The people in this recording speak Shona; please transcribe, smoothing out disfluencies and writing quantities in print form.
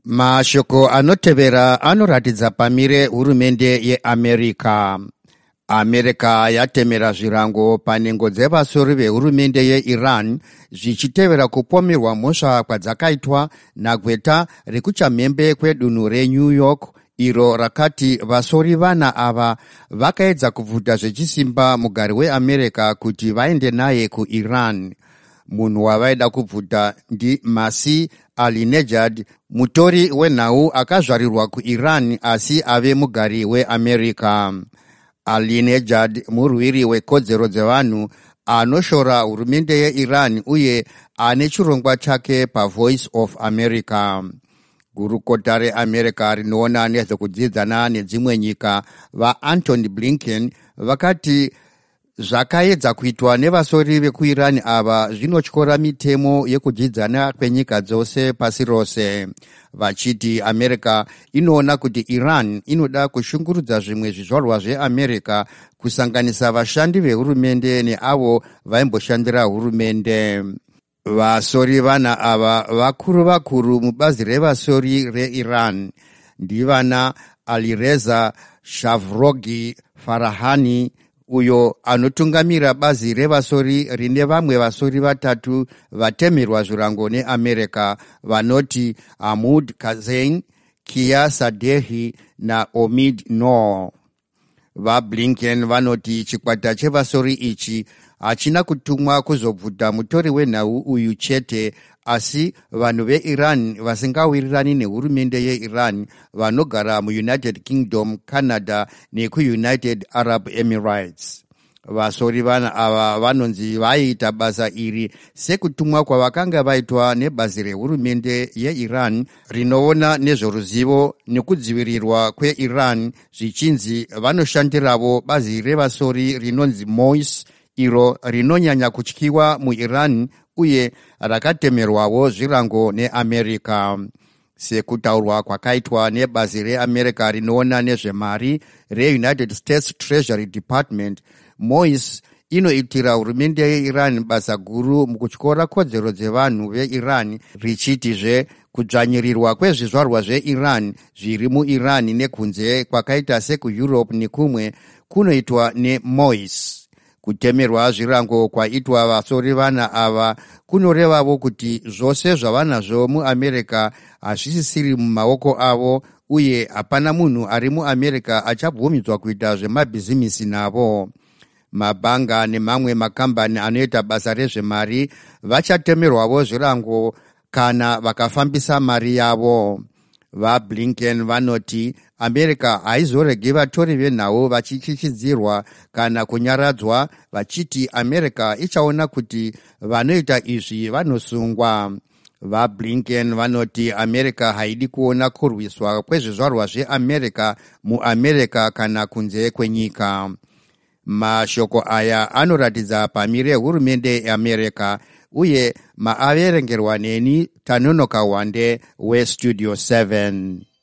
Mashoko anotevera anoratidza pamire hurumende yeAmerika. Amerika yatemera zvirango panhengo dzevasori vehurumende yeIran zvichitevera kupomerwa mhosva kwadzakaitwa nagweta rekuchamhembe kwedunhu reNew York iro rakati vasori vana ava vakaedza kubvuta zvechisimba mugari weAmerika kuti vaende naye kuIran. Munhu wavaida kubvuta ndiMasih Alinejad, mutori wenhau akazvarirwa kuIran asi ave mugari weAmerika. Alinejad murwiri wekodzero dzevanhu anoshora hurumende yeIran uye ane chirongwa chake paVoice of America. Gurukota reAmerika rinoona nezvekudzidzana nedzimwe nyika vaAntony Blinken vakati zvakaedza kuitwa nevasori vekuIran ava zvinotyora mitemo yekudzidzana kwenyika dzose pasi rose, vachiti Amerika inoona kuti Iran inoda kushungurudza zvimwe zvizvarwa zveAmerika kusanganisa vashandi vehurumende neavo vaimboshandira hurumende. Vasori vana ava vakuru mubazi revasori reIran ndivana Alireza Shavrogi Farahani, uyo anotungamira bazi revasori rine vamwe vasori vatatu vatemerwa zvirango neAmerika vanoti Ahmad Kazein, Kia Sadehi naOmid Noor. VaBlinken vanoti chikwata chevasori ichi hachina kutumwa kuzobvuta mutori wenhau uyu chete, asi vanhu veIran vasingawirirani nehurumende yeIran vanogara muUnited Kingdom, Canada nekuUnited Arab Emirates. Vasori vana ava vanonzi vaiita basa iri sekutumwa kwavakanga vaitwa nebazi rehurumende yeIran rinoona nezveruzivo nekudzivirirwa kweIran, zvichinzi vanoshandiravo bazi revasori rinonzi MOIS, iro rinonyanya kutyiwa muIran uye rakatemerwawo zvirango neAmerika. Sekutaurwa kwakaitwa nebazi reAmerika rinoona nezvemari reUnited States Treasury Department, MOIS inoitira hurumende yeIran basa guru mukutyora kodzero dzevanhu veIran, richitizve kudzvanyirirwa kwezvizvarwa zveIran zviri muIran nekunze kwakaita sekuEurope nekumwe kunoitwa neMOIS. Kutemerwa zvirango kwaitwa vasori vana ava kunorevavo kuti zvose zvavanazvo muAmerika hazvisisiri mumaoko avo uye hapana munhu ari muAmerika achabvumidzwa kuita zvemabhizimisi navo. Mabhanga nemamwe makambani anoita basa rezvemari vachatemerwavo zvirango kana vakafambisa mari yavo. VaBlinken vanoti Amerika haizoregi vatori venhau vachichichidzirwa kana kunyaradzwa, vachiti Amerika ichaona kuti vanoita izvi vanosungwa. VaBlinken vanoti Amerika haidi kuona kurwiswa kwezvizvarwa zveAmerika muAmerika kana kunze kwenyika. Mashoko aya anoratidza pamire hurumende yeAmerika uye maaverengerwa neni Tanonoka Wande weStudio 7.